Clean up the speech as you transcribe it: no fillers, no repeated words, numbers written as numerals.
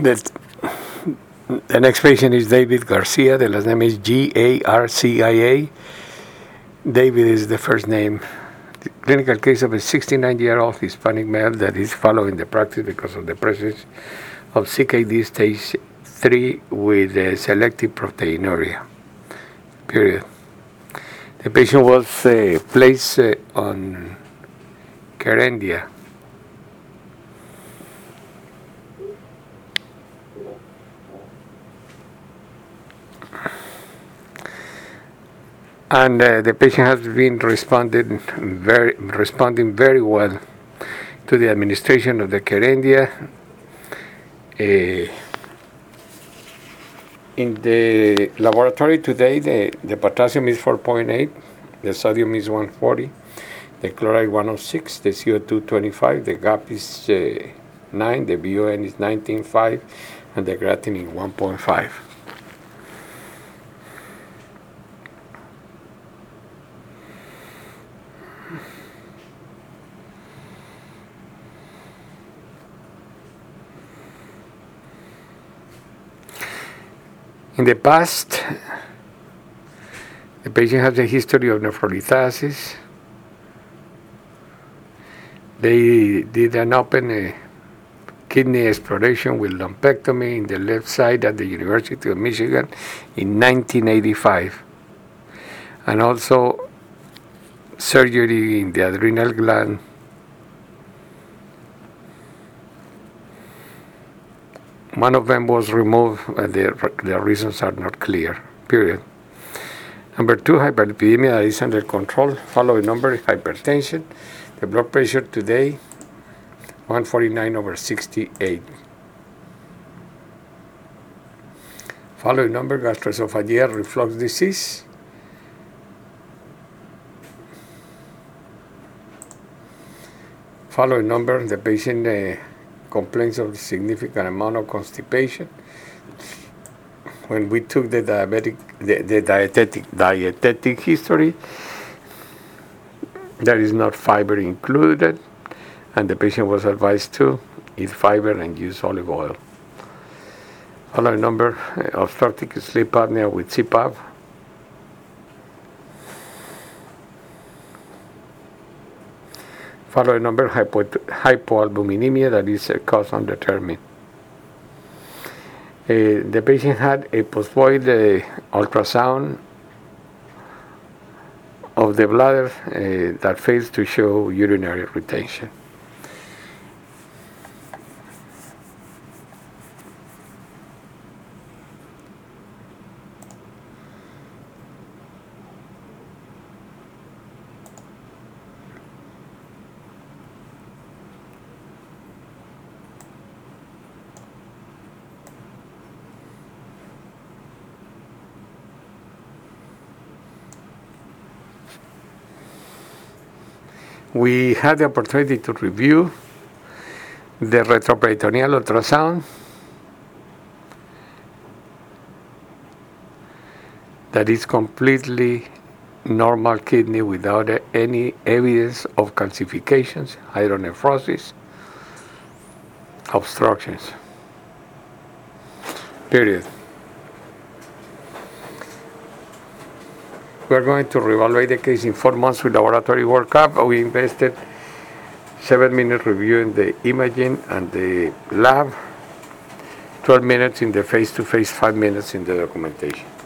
The, the next patient is David Garcia. The last name is Garcia. David is the first name. The clinical case of a 69-year-old Hispanic male that is following the practice because of the presence of CKD stage 3 with selective proteinuria. Period. The patient was placed on Kerendia. And the patient has been responding very well to the administration of the Kerendia. In the laboratory today, the potassium is 4.8, the sodium is 140, the chloride 106, the CO2 25, the GAP is 9, the BON is 19.5, and the creatinine 1.5. In the past, the patient has a history of nephrolithasis. They did an open kidney exploration with lumpectomy in the left side at the University of Michigan in 1985, and also surgery in the adrenal gland. One of them was removed, and the reasons are not clear, period. Number 2, hyperlipidemia that is under control. Following number, hypertension. The blood pressure today, 149/68. Following number, gastroesophageal reflux disease. Following number, the patient complains of significant amount of constipation. When we took the dietetic history, there is not fiber included, and the patient was advised to eat fiber and use olive oil. Following number, obstructive sleep apnea with CPAP. Following number, hypoalbuminemia that is a cause undetermined. The patient had a post-void ultrasound of the bladder that fails to show urinary retention. We had the opportunity to review the retroperitoneal ultrasound that is completely normal kidney without any evidence of calcifications, hydronephrosis, obstructions. Period. We are going to reevaluate the case in 4 months with laboratory workup. We invested 7 minutes reviewing the imaging and the lab, 12 minutes in the face-to-face, 5 minutes in the documentation.